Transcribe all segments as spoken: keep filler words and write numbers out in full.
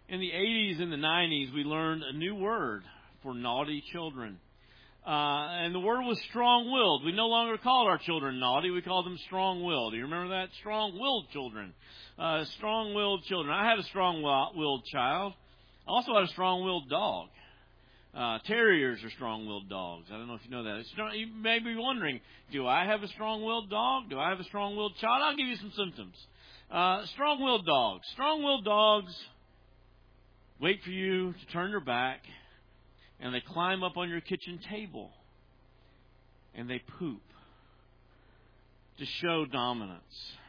In the eighties and the nineties, we learned a new word for naughty children. Uh, and the word was strong-willed. We no longer called our children naughty. We called them strong-willed. Do you remember that? Strong-willed children. Uh, strong-willed children. I had a strong-willed child. I also had a strong-willed dog. Uh, terriers are strong-willed dogs. I don't know if you know that. It's not, you may be wondering, do I have a strong-willed dog? Do I have a strong-willed child? I'll give you some symptoms. Uh, strong-willed dogs. Strong-willed dogs wait for you to turn your back, and they climb up on your kitchen table, and they poop to show dominance.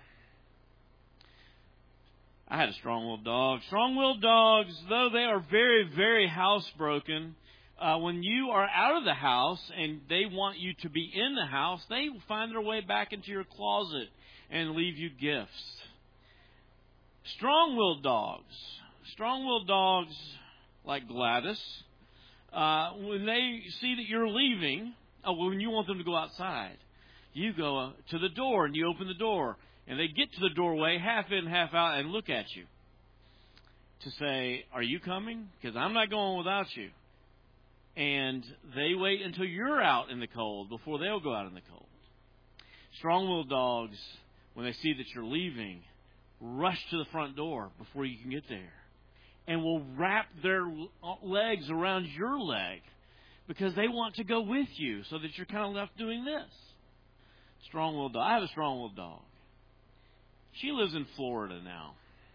I had a strong-willed dog. Strong-willed dogs, though they are very, very housebroken, uh, when you are out of the house and they want you to be in the house, they will find their way back into your closet and leave you gifts. Strong-willed dogs. Strong-willed dogs, like Gladys, uh, when they see that you're leaving, oh, when you want them to go outside, you go uh, to the door and you open the door. And they get to the doorway, half in, half out, and look at you to say, are you coming? Because I'm not going without you. And they wait until you're out in the cold before they'll go out in the cold. Strong-willed dogs, when they see that you're leaving, rush to the front door before you can get there. And will wrap their legs around your leg because they want to go with you so that you're kind of left doing this. Strong-willed dog. I have a strong-willed dog. She lives in Florida now.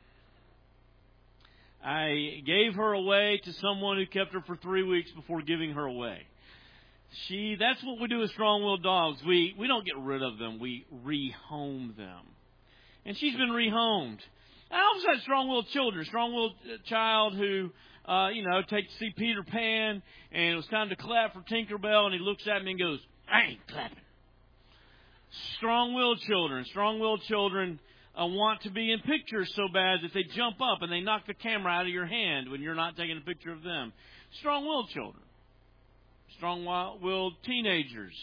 I gave her away to someone who kept her for three weeks before giving her away. She, that's what we do with strong-willed dogs. We, we don't get rid of them. We rehome them. And she's been rehomed. I also had strong-willed children. Strong-willed child who, uh, you know, takes to see Peter Pan, and it was time to clap for Tinkerbell, and he looks at me and goes, I ain't clapping. Strong-willed children. Strong-willed children Uh, want to be in pictures so bad that they jump up and they knock the camera out of your hand when you're not taking a picture of them. Strong-willed children. Strong-willed teenagers.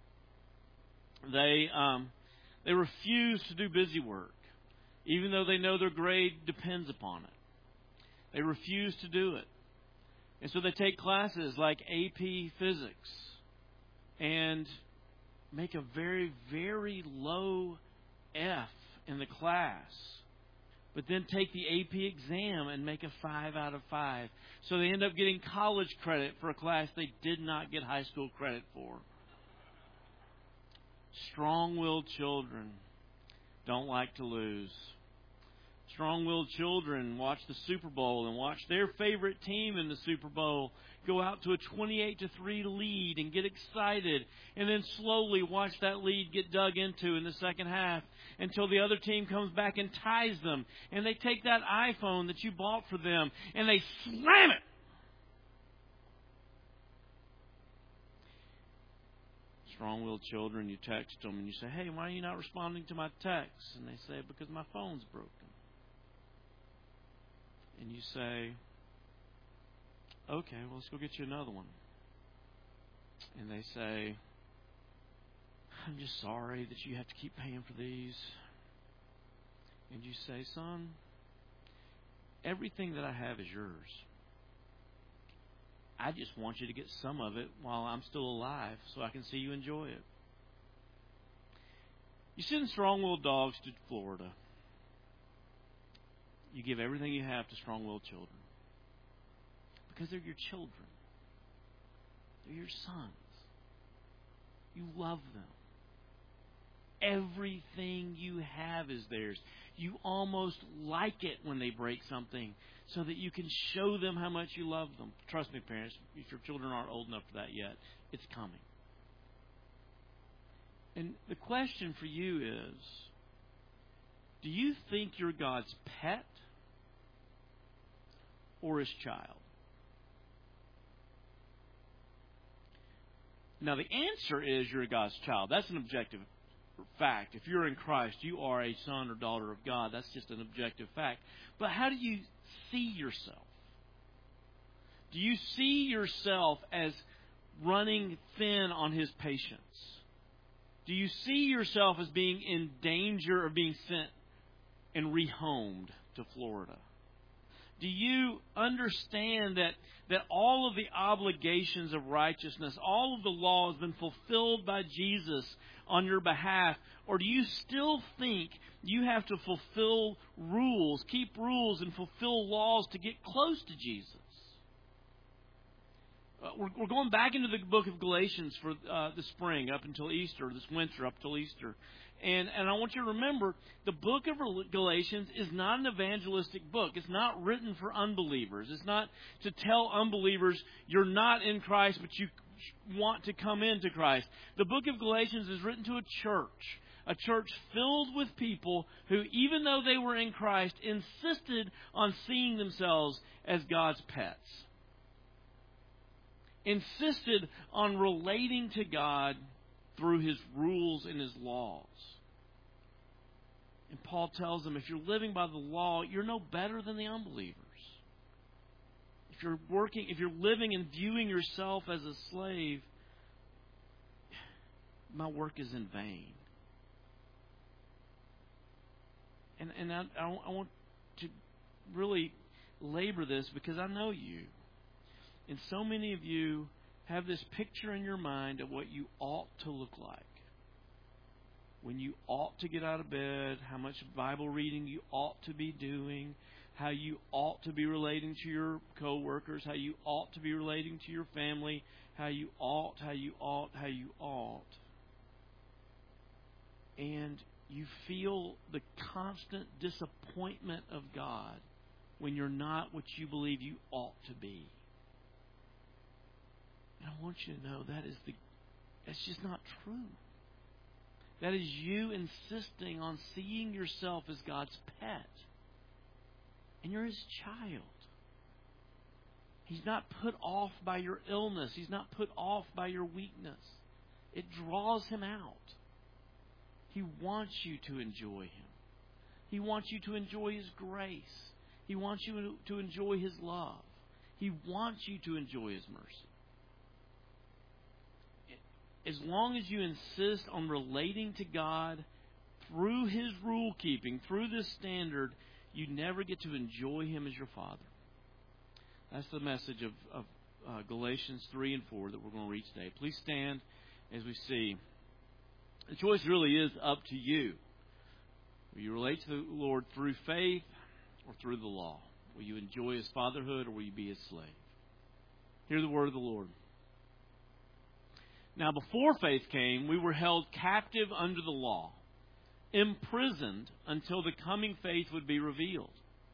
They um, they refuse to do busy work, even though they know their grade depends upon it. They refuse to do it. And so they take classes like A P Physics and make a very, very low F in the class, but then take the A P exam and make a five out of five. So they end up getting college credit for a class they did not get high school credit for. Strong-willed children don't like to lose. Strong-willed children watch the Super Bowl and watch their favorite team in the Super Bowl go out to a twenty-eight to three lead and get excited, and then slowly watch that lead get dug into in the second half until the other team comes back and ties them. And they take that iPhone that you bought for them and they slam it. Strong-willed children, you text them and you say, hey, why are you not responding to my texts? And they say, because my phone's broken. And you say, okay, well, let's go get you another one. And they say, I'm just sorry that you have to keep paying for these. And you say, son, everything that I have is yours. I just want you to get some of it while I'm still alive so I can see you enjoy it. You send strong-willed dogs to Florida. You give everything you have to strong-willed children. Because they're your children. They're your sons. You love them. Everything you have is theirs. You almost like it when they break something so that you can show them how much you love them. Trust me, parents, if your children aren't old enough for that yet, it's coming. And the question for you is, do you think you're God's pet or his child? Now, the answer is you're God's child. That's an objective fact. If you're in Christ, you are a son or daughter of God. That's just an objective fact. But how do you see yourself? Do you see yourself as running thin on his patience? Do you see yourself as being in danger of being sent and rehomed to Florida? Do you understand that, that all of the obligations of righteousness, all of the law has been fulfilled by Jesus on your behalf? Or do you still think you have to fulfill rules, keep rules, and fulfill laws to get close to Jesus? Uh, we're, we're going back into the book of Galatians for uh, the spring, up until Easter, this winter, up till Easter. And, and I want you to remember, the book of Galatians is not an evangelistic book. It's not written for unbelievers. It's not to tell unbelievers you're not in Christ, but you want to come into Christ. The book of Galatians is written to a church, a church filled with people who, even though they were in Christ, insisted on seeing themselves as God's pets. Insisted on relating to God through His rules and His laws. And Paul tells them, if you're living by the law, you're no better than the unbelievers. If you're working, if you're living and viewing yourself as a slave, my work is in vain. And and I, I want to really labor this because I know you. And so many of you have this picture in your mind of what you ought to look like. When you ought to get out of bed, how much Bible reading you ought to be doing, how you ought to be relating to your coworkers, how you ought to be relating to your family, how you ought, how you ought, how you ought. And you feel the constant disappointment of God when you're not what you believe you ought to be. And I want you to know that is the that's just not true. That is you insisting on seeing yourself as God's pet. And you're His child. He's not put off by your illness. He's not put off by your weakness. It draws Him out. He wants you to enjoy Him. He wants you to enjoy His grace. He wants you to enjoy His love. He wants you to enjoy His mercy. As long as you insist on relating to God through His rule keeping, through this standard, you never get to enjoy Him as your Father. That's the message of, of uh, Galatians three and four that we're going to read today. Please stand as we see. The choice really is up to you. Will you relate to the Lord through faith or through the law? Will you enjoy His fatherhood or will you be His slave? Hear the word of the Lord. Now, before faith came, we were held captive under the law, imprisoned until the coming faith would be revealed.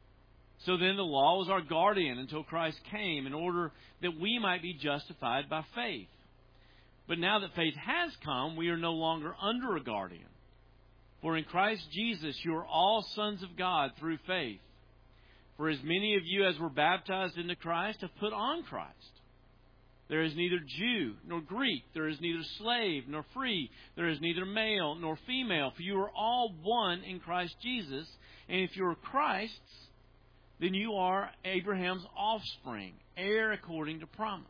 So then the law was our guardian until Christ came in order that we might be justified by faith. But now that faith has come, we are no longer under a guardian. For in Christ Jesus you are all sons of God through faith. For as many of you as were baptized into Christ have put on Christ. There is neither Jew nor Greek. There is neither slave nor free. There is neither male nor female. For you are all one in Christ Jesus. And if you are Christ's, then you are Abraham's offspring, heir according to promise.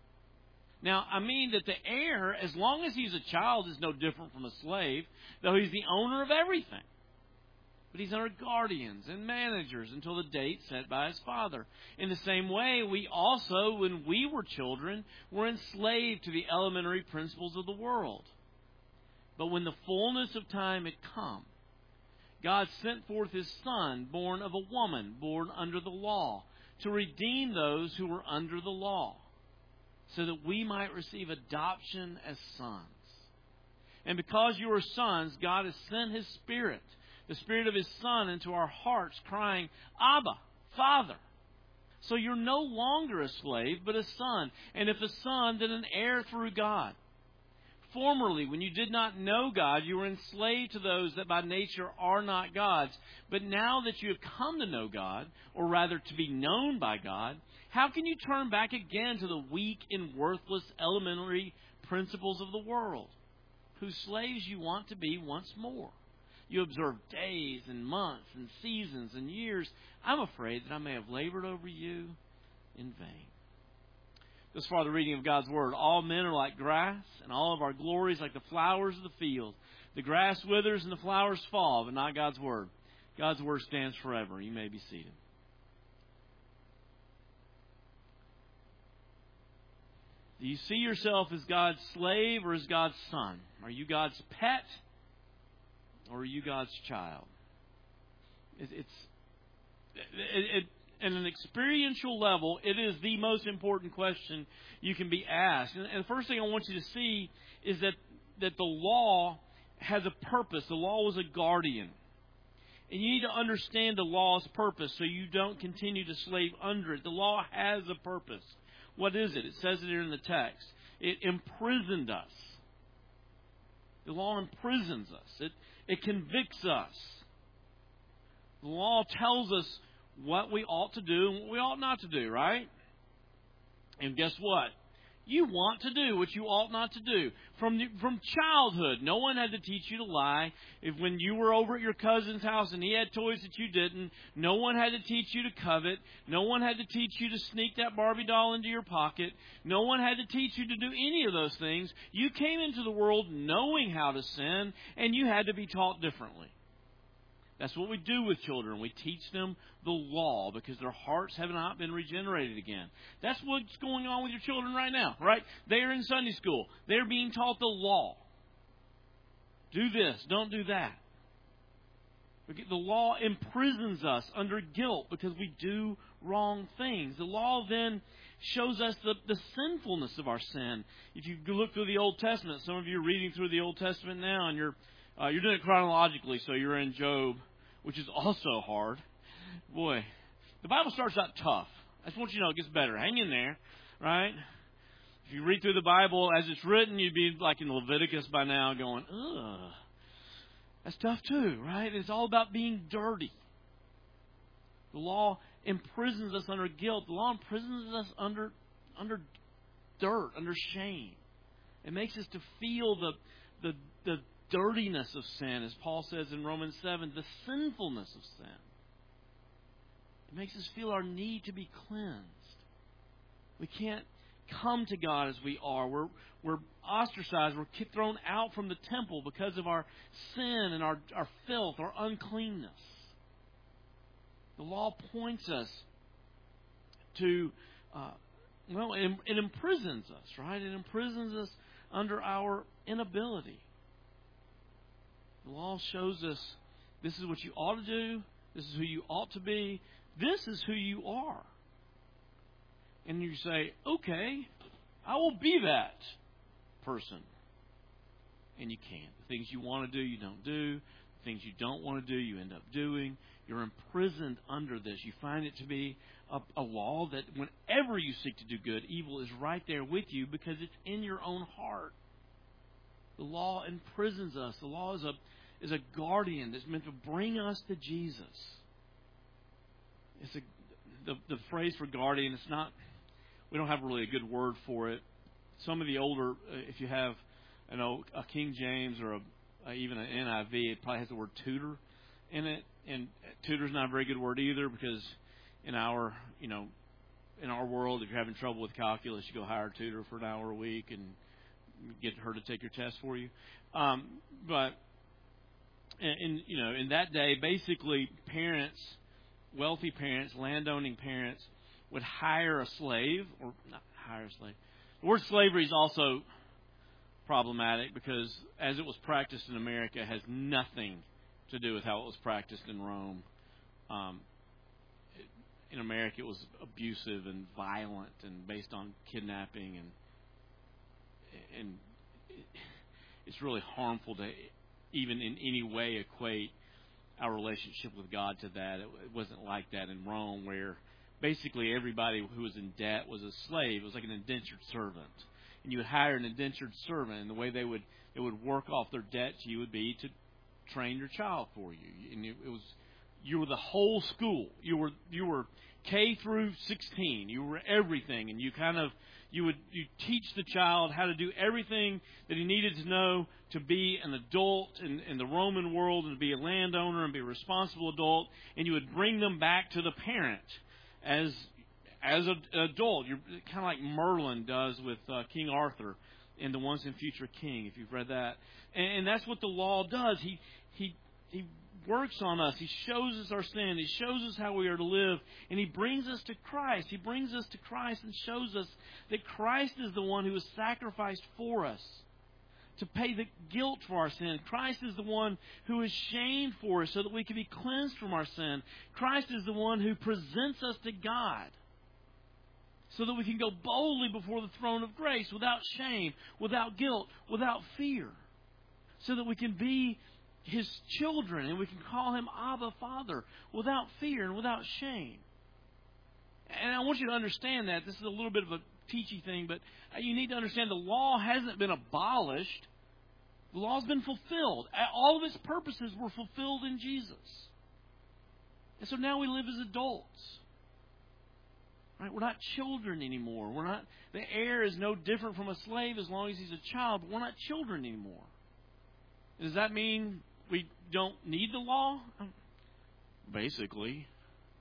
Now, I mean that the heir, as long as he's a child, is no different from a slave, though he's the owner of everything. But he's under guardians and managers until the date set by his father. In the same way, we also, when we were children, were enslaved to the elementary principles of the world. But when the fullness of time had come, God sent forth His Son, born of a woman, born under the law, to redeem those who were under the law, so that we might receive adoption as sons. And because you are sons, God has sent His Spirit, the Spirit of His Son, into our hearts, crying, Abba, Father. So you're no longer a slave, but a son. And if a son, then an heir through God. Formerly, when you did not know God, you were enslaved to those that by nature are not God's. But now that you have come to know God, or rather to be known by God, how can you turn back again to the weak and worthless elementary principles of the world, whose slaves you want to be once more? You observe days and months and seasons and years. I'm afraid that I may have labored over you in vain. This far, the reading of God's Word. All men are like grass, and all of our glories like the flowers of the field. The grass withers and the flowers fall, but not God's Word. God's Word stands forever. You may be seated. Do you see yourself as God's slave or as God's son? Are you God's pet or are you God's child? It, it's it, it, at an experiential level, it is the most important question you can be asked. And, and the first thing I want you to see is that, that the law has a purpose. The law was a guardian. And you need to understand the law's purpose so you don't continue to slave under it. The law has a purpose. What is it? It says it here in the text. It imprisoned us. The law imprisons us. It, it convicts us. The law tells us what we ought to do and what we ought not to do, right? And guess what? You want to do what you ought not to do. From the, from childhood, no one had to teach you to lie. If when you were over at your cousin's house and he had toys that you didn't, no one had to teach you to covet. No one had to teach you to sneak that Barbie doll into your pocket. No one had to teach you to do any of those things. You came into the world knowing how to sin, and you had to be taught differently. That's what we do with children. We teach them the law because their hearts have not been regenerated again. That's what's going on with your children right now, right? They are in Sunday school. They're being taught the law. Do this, don't do that. The law imprisons us under guilt because we do wrong things. The law then shows us the, the sinfulness of our sin. If you look through the Old Testament, some of you are reading through the Old Testament now, and you're uh, you're doing it chronologically, so you're in Job, which is also hard. Boy, the Bible starts out tough. I just want you to know it gets better. Hang in there, right? If you read through the Bible as it's written, you'd be like in Leviticus by now going, ugh, that's tough too, right? It's all about being dirty. The law imprisons us under guilt. The law imprisons us under under dirt, under shame. It makes us to feel the the the dirtiness of sin, as Paul says in Romans seven, the sinfulness of sin. It makes us feel our need to be cleansed. We can't come to God as we are. We're, we're ostracized. We're thrown out from the temple because of our sin and our, our filth, our uncleanness. The law points us to, uh, well, it, it imprisons us, right? It imprisons us under our inability. The law shows us this is what you ought to do. This is who you ought to be. This is who you are. And you say, okay, I will be that person. And you can't. The things you want to do, you don't do. The things you don't want to do, you end up doing. You're imprisoned under this. You find it to be a, a law that whenever you seek to do good, evil is right there with you because it's in your own heart. The law imprisons us. The law is a is a guardian that's meant to bring us to Jesus. It's a the the phrase for guardian. It's not. We don't have really a good word for it. Some of the older, if you have, you know, a King James or a, a even an N I V, it probably has the word tutor in it. And tutor is not a very good word either because in our you know in our world, if you're having trouble with calculus, you go hire a tutor for an hour a week and get her to take your test for you. Um, but in, in you know in that day, basically parents, wealthy parents, landowning parents would hire a slave or not hire a slave. The word slavery is also problematic because as it was practiced in America, it has nothing to do with how it was practiced in Rome. Um, it, in America, it was abusive and violent and based on kidnapping and And it's really harmful to even in any way equate our relationship with God to that. It wasn't like that in Rome, where basically everybody who was in debt was a slave. It was like an indentured servant. And you would hire an indentured servant, and the way they would they would work off their debt to you would be to train your child for you. And it, it was you were the whole school. You were you were K through sixteen. You were everything, and you kind of You would you teach the child how to do everything that he needed to know to be an adult in, in the Roman world and to be a landowner and be a responsible adult. And you would bring them back to the parent as as an adult. You're kind of like Merlin does with uh, King Arthur in The Once and Future King, if you've read that. And, and that's what the law does. He he he works on us. He shows us our sin. He shows us how we are to live. And He brings us to Christ. He brings us to Christ and shows us that Christ is the one who was sacrificed for us to pay the guilt for our sin. Christ is the one who is shamed for us so that we can be cleansed from our sin. Christ is the one who presents us to God so that we can go boldly before the throne of grace without shame, without guilt, without fear. So that we can be His children and we can call Him Abba, Father, without fear and without shame. And I want you to understand that. This is a little bit of a teachy thing, but you need to understand the law hasn't been abolished. The law's been fulfilled. All of its purposes were fulfilled in Jesus. And so now we live as adults. Right? We're not children anymore. We're not. The heir is no different from a slave as long as he's a child. But we're not children anymore. Does that mean we don't need the law? Basically.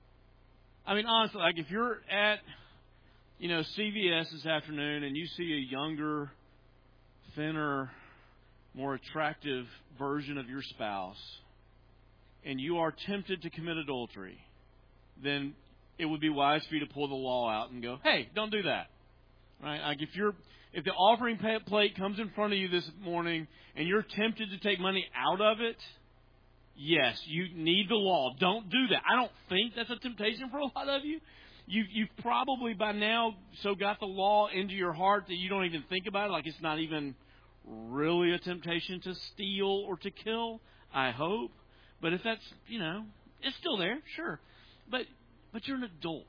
I mean, honestly, like if you're at, you know, C V S this afternoon and you see a younger, thinner, more attractive version of your spouse, and you are tempted to commit adultery, then it would be wise for you to pull the law out and go, hey, don't do that. Right? Like if you're if the offering plate comes in front of you this morning and you're tempted to take money out of it, yes, you need the law. Don't do that. I don't think that's a temptation for a lot of you. You you've probably by now so got the law into your heart that you don't even think about it, like it's not even really a temptation to steal or to kill, I hope. But if that's, you know, it's still there, sure. But but you're an adult.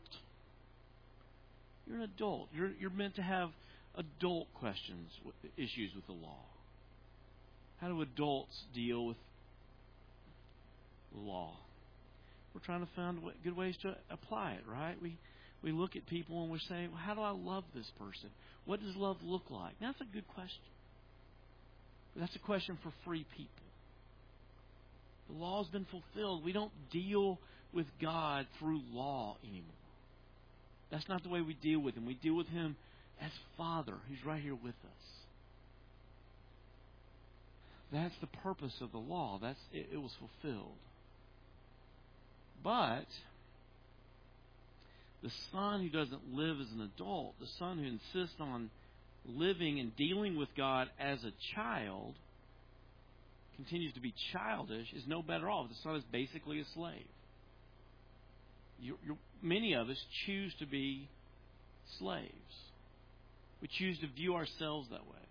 You're an adult. You're you're meant to have adult questions, issues with the law. How do adults deal with the law? We're trying to find good ways to apply it, right? We we look at people and we're saying, well, how do I love this person? What does love look like? Now, that's a good question. But that's a question for free people. The law's been fulfilled. We don't deal with God through law anymore. That's not the way we deal with Him. We deal with Him as Father, who's right here with us. That's the purpose of the law. That's it, it was fulfilled. But the son who doesn't live as an adult, the son who insists on living and dealing with God as a child, continues to be childish, is no better off. The son is basically a slave. You, you, many of us choose to be slaves. We choose to view ourselves that way.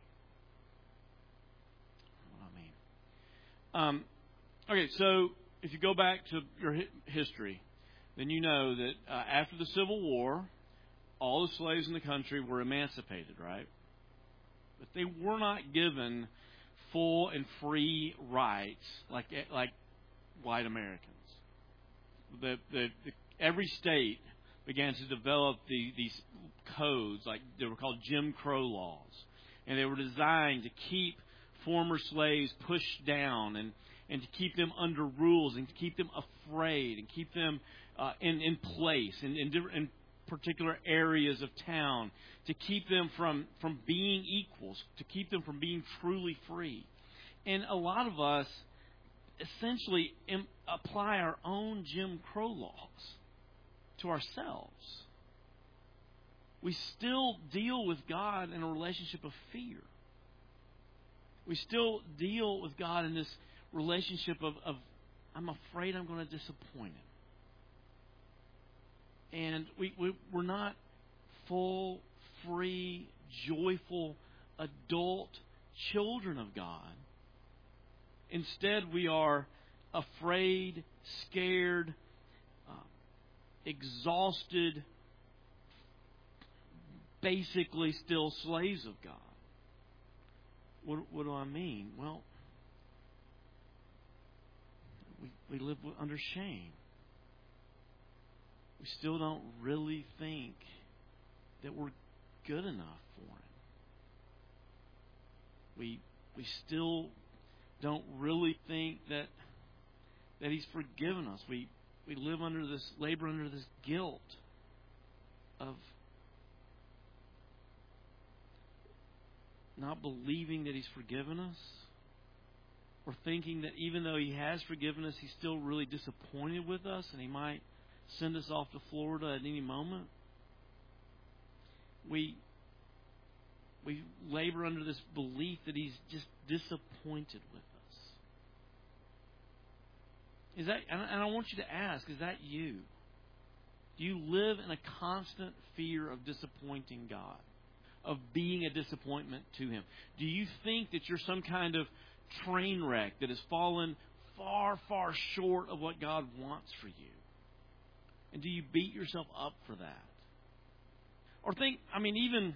What I mean. Um, okay, so if you go back to your hi- history, then you know that uh, after the Civil War, all the slaves in the country were emancipated, right? But they were not given full and free rights like like white Americans. The, the, the every state began to develop the, these codes, like they were called Jim Crow laws, and they were designed to keep former slaves pushed down and, and to keep them under rules and to keep them afraid and keep them uh, in in place in in, in particular areas of town, to keep them from from being equals, to keep them from being truly free. And a lot of us essentially im- apply our own Jim Crow laws to ourselves. We still deal with God in a relationship of fear. We still deal with God in this relationship of, of I'm afraid I'm going to disappoint Him. And we, we, we're not full, free, joyful, adult children of God. Instead, we are afraid, scared, uh, exhausted, basically still slaves of God. What, what do I mean? Well, we, we live under shame. We still don't really think that we're good enough for Him. We we still don't really think that that He's forgiven us. We we live under this labor under this guilt of not believing that He's forgiven us, or or thinking that even though He has forgiven us, He's still really disappointed with us and He might send us off to Florida at any moment. We we labor under this belief that He's just disappointed with us. Is that, and I want you to ask, is that you? Do you live in a constant fear of disappointing God, of being a disappointment to Him? Do you think that you're some kind of train wreck that has fallen far, far short of what God wants for you? And do you beat yourself up for that? Or think, I mean, even,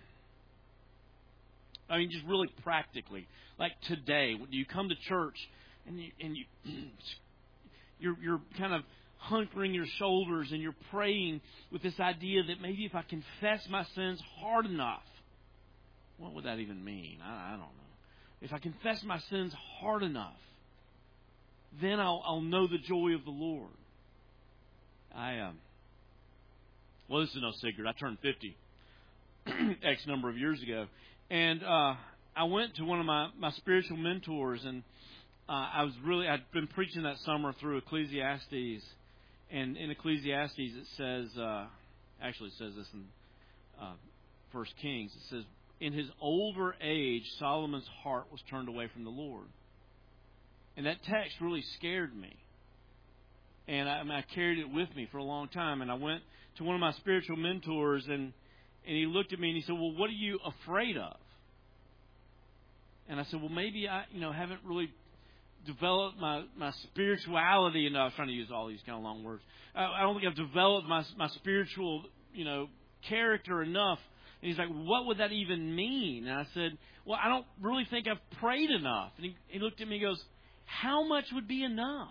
I mean, just really practically, like today, when you come to church and you, and you, you're, you're kind of hunkering your shoulders and you're praying with this idea that maybe if I confess my sins hard enough, what would that even mean? I, I don't know. If I confess my sins hard enough, then I'll, I'll know the joy of the Lord. I, um, well, this is no secret. I turned fifty X number of years ago. And uh, I went to one of my, my spiritual mentors, and uh, I was really, I'd been preaching that summer through Ecclesiastes. And in Ecclesiastes it says, uh, actually it says this in uh, First Kings, it says, in his older age, Solomon's heart was turned away from the Lord. And that text really scared me. And I, I, mean, I carried it with me for a long time. And I went to one of my spiritual mentors, and, and he looked at me and he said, well, what are you afraid of? And I said, well, maybe I you know haven't really developed my, my spirituality enough. I was trying to use all these kind of long words. I, I don't think I've developed my, my spiritual you know character enough. And he's like, what would that even mean? And I said, well, I don't really think I've prayed enough. And he, he looked at me and goes, how much would be enough?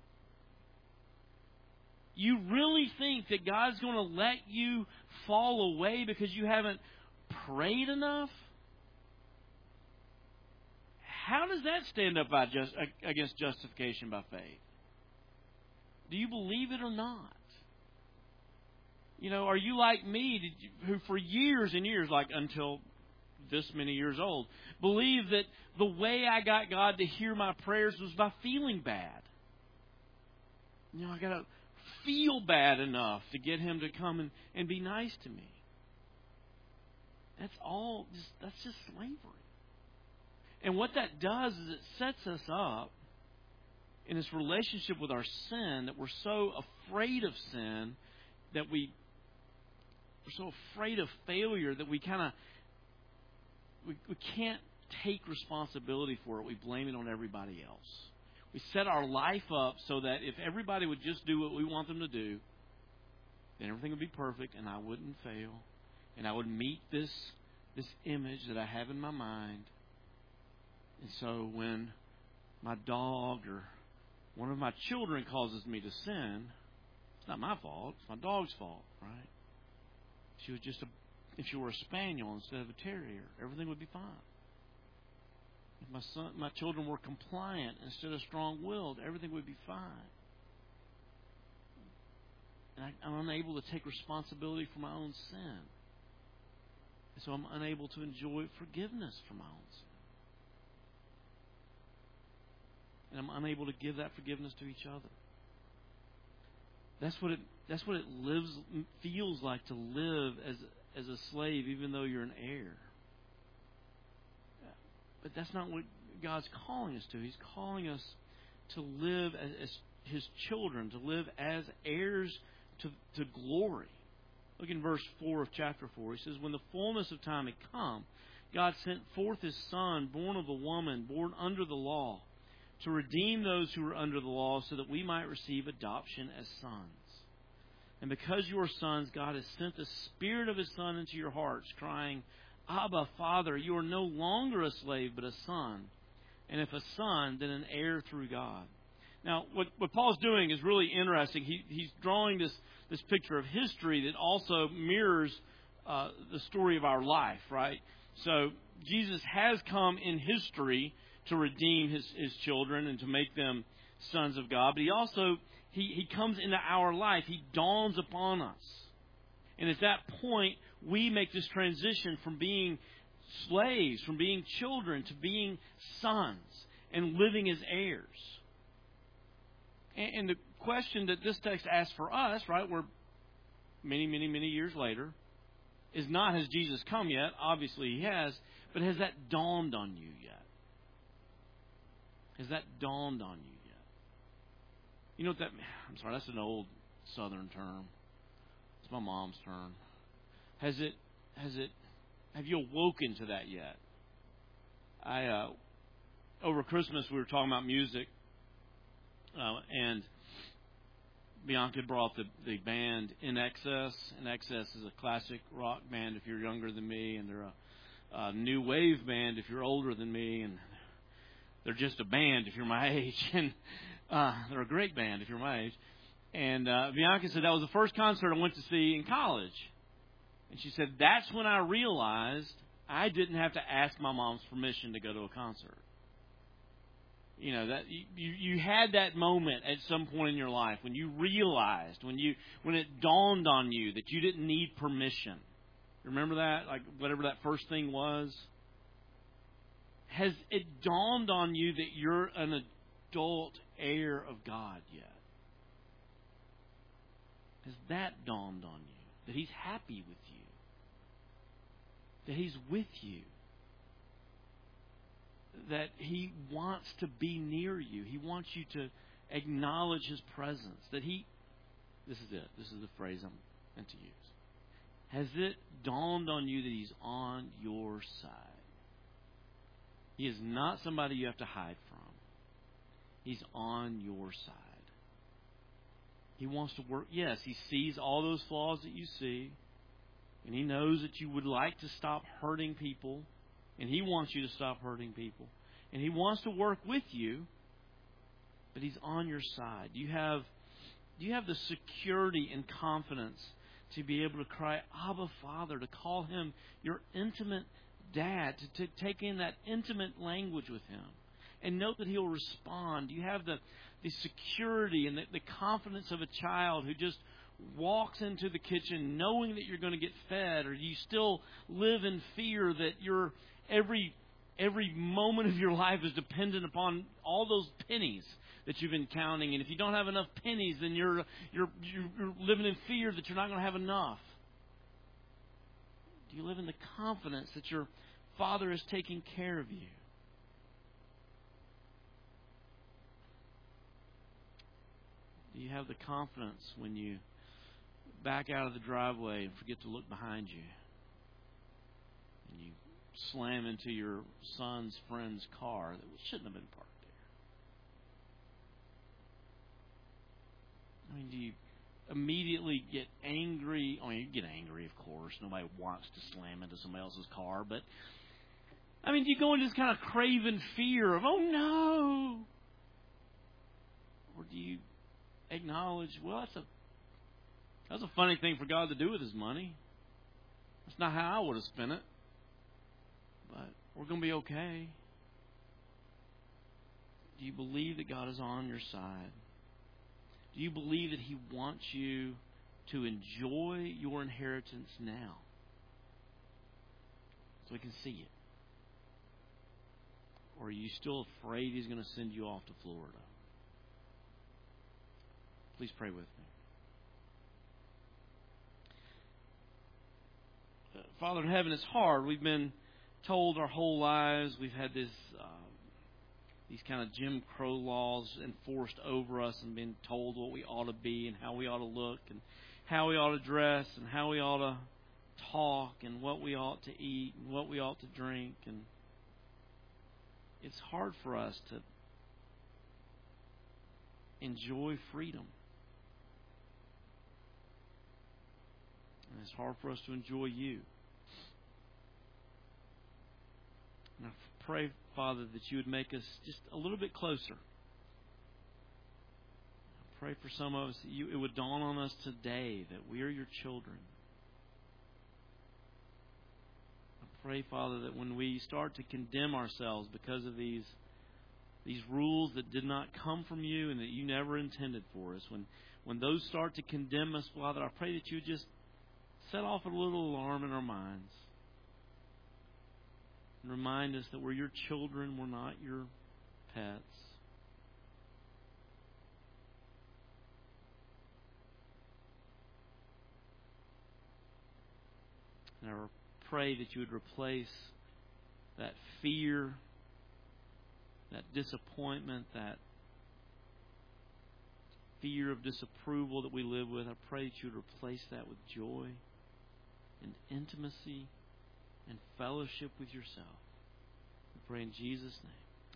You really think that God's going to let you fall away because you haven't prayed enough? How does that stand up by just, against justification by faith? Do you believe it or not? You know, are you like me, did you, who for years and years, like until this many years old, believed that the way I got God to hear my prayers was by feeling bad? You know, I got to feel bad enough to get Him to come and, and be nice to me. That's all, just, that's just slavery. And what that does is it sets us up in this relationship with our sin that we're so afraid of sin that we we're so afraid of failure that we kind of we, we can't take responsibility for it. We blame it on everybody else. We set our life up so that if everybody would just do what we want them to do, then everything would be perfect and I wouldn't fail and I would meet this this image that I have in my mind. And so when my dog or one of my children causes me to sin, it's not my fault. It's my dog's fault, right? If she was just a, if she were a spaniel instead of a terrier, everything would be fine. If my son, my children were compliant instead of strong-willed, everything would be fine. And I, I'm unable to take responsibility for my own sin, and so I'm unable to enjoy forgiveness for my own sin. And I'm unable to give that forgiveness to each other. That's what it. That's what it lives feels like to live as as a slave, even though you're an heir. But that's not what God's calling us to. He's calling us to live as, as His children, to live as heirs to to glory. Look in verse four of chapter four. He says, "When the fullness of time had come, God sent forth His Son, born of a woman, born under the law, to redeem those who were under the law, so that we might receive adoption as sons. And because you are sons, God has sent the Spirit of His Son into your hearts, crying, Abba, Father, you are no longer a slave, but a son. And if a son, then an heir through God." Now, what, what Paul's doing is really interesting. He, he's drawing this, this picture of history that also mirrors uh, the story of our life, right? So Jesus has come in history to redeem his, his children and to make them sons of God. But he also, he, he comes into our life. He dawns upon us. And at that point, we make this transition from being slaves, from being children, to being sons. and living as heirs. And, and the question that this text asks for us, right, we're many, many, many years later, is not has Jesus come yet? Obviously He has. But has that dawned on you yet? Has that dawned on you yet? You know what that... I'm sorry, that's an old Southern term. It's my mom's term. Has it... Has it... Have you awoken to that yet? I... Uh, over Christmas, we were talking about music. Uh, and... Bianca brought the, the band In Excess. In Excess is a classic rock band if you're younger than me, and they're a, a new wave band if you're older than me, and they're just a band if you're my age, and uh, they're a great band if you're my age. And uh, Bianca said that was the first concert I went to see in college, and she said that's when I realized I didn't have to ask my mom's permission to go to a concert. You know, that you, you had that moment at some point in your life when you realized, when you when it dawned on you that you didn't need permission. Remember that? Like whatever that first thing was? Has it dawned on you that you're an adult heir of God yet? Has that dawned on you? That He's happy with you? That He's with you? That He wants to be near you. He wants you to acknowledge His presence. That He, this is it. This is the phrase I'm meant to use. Has it dawned on you that He's on your side? He is not somebody you have to hide from. He's on your side. He wants to work. Yes, He sees all those flaws that you see. And He knows that you would like to stop hurting people. And He wants you to stop hurting people. And He wants to work with you. But He's on your side. Do you have, do you have the security and confidence to be able to cry, Abba, Father, to call Him your intimate dad, to, to take in that intimate language with Him and know that He'll respond? Do you have the, the security and the, the confidence of a child who just walks into the kitchen knowing that you're going to get fed? Or do you still live in fear that you're Every every moment of your life is dependent upon all those pennies that you've been counting, and if you don't have enough pennies, then you're you're you're living in fear that you're not going to have enough. Do you live in the confidence that your Father is taking care of you? Do you have the confidence when you back out of the driveway and forget to look behind you, and you slam into your son's friend's car that shouldn't have been parked there? I mean, do you immediately get angry? I mean, you get angry, of course. Nobody wants to slam into somebody else's car. But, I mean, do you go into this kind of craven fear of, oh, no? Or do you acknowledge, well, that's a, that's a funny thing for God to do with His money. That's not how I would have spent it. But we're going to be okay. Do you believe that God is on your side? Do you believe that He wants you to enjoy your inheritance now so He can see it? Or are you still afraid He's going to send you off to Florida? Please pray with me. Uh, Father in heaven, it's hard. We've been told our whole lives, we've had this uh, these kind of Jim Crow laws enforced over us and been told what we ought to be and how we ought to look and how we ought to dress and how we ought to talk and what we ought to eat and what we ought to drink. And it's hard for us to enjoy freedom. And it's hard for us to enjoy You. And I pray, Father, that You would make us just a little bit closer. I pray for some of us that you, it would dawn on us today that we are Your children. I pray, Father, that when we start to condemn ourselves because of these, these rules that did not come from You and that You never intended for us, when, when those start to condemn us, Father, I pray that You would just set off a little alarm in our minds. And remind us that we're Your children, we're not Your pets. And I pray that you would replace that fear, that disappointment, that fear of disapproval that we live with. I pray that you would replace that with joy and intimacy and fellowship with yourself. We pray in Jesus' name.